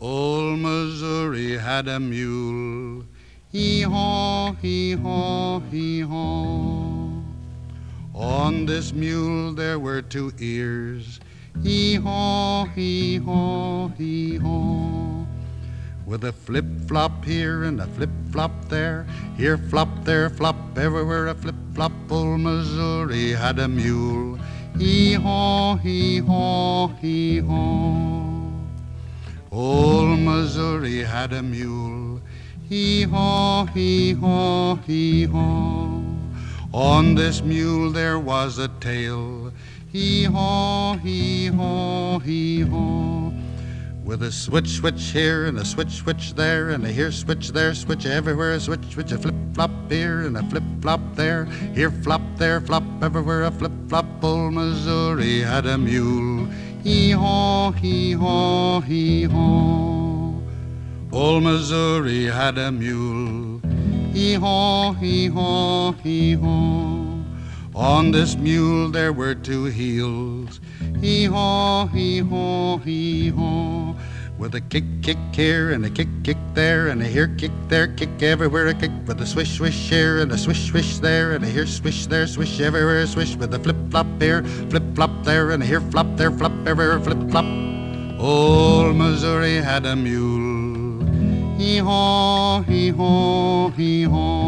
Old Missouri had a mule, hee-haw, hee-haw, hee-haw. On this mule there were two ears, hee-haw, hee-haw, hee-haw. With a flip-flop here and a flip-flop there, here flop, there flop, everywhere a flip-flop. Old Missouri had a mule, hee-haw, hee-haw, hee-haw. Old Missouri had a mule, hee-haw, hee-haw, hee-haw. On this mule there was a tail, hee-haw, hee-haw, hee-haw. With a switch, switch here and a switch, switch there, and a here switch, there switch, everywhere a switch, switch, a flip-flop here and a flip-flop there, here flop, there flop, everywhere a flip-flop. Old Missouri had a mule, hee-haw, hee-haw, hee-haw. Old Missouri had a mule, hee-haw, hee-haw, hee-haw. On this mule there were two heels, hee-haw, hee-haw, hee-haw. With a kick, kick here and a kick, kick there, and a here kick there, kick everywhere a kick. With a swish, swish here and a swish, swish there, and a here swish there, swish everywhere a swish. With a flip-flop here, flip-flop there, and a here flop there, flop everywhere flip-flop. Old Missouri had a mule, hee-haw, hee-haw, hee-haw.